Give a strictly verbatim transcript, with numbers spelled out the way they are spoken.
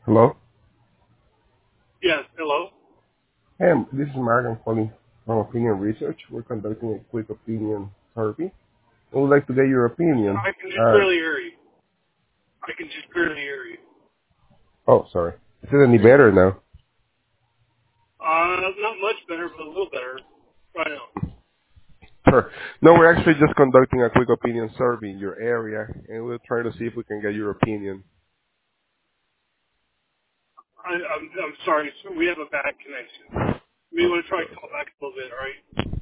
Hello? Yes, hello. Hey, this is Mark. I'm calling from Opinion Research. We're conducting a quick opinion survey. I would like to get your opinion. I can just Uh, barely hear you. I can just barely hear you. oh, sorry. Is it any better now? Uh, not much better, but a little better. Right now. Sure. No, we're actually just conducting a quick opinion survey in your area, and we're trying to see if we can get your opinion. I, I'm, I'm sorry. So we have a bad connection. We Oh, want to try sorry. to call back a little bit, all right?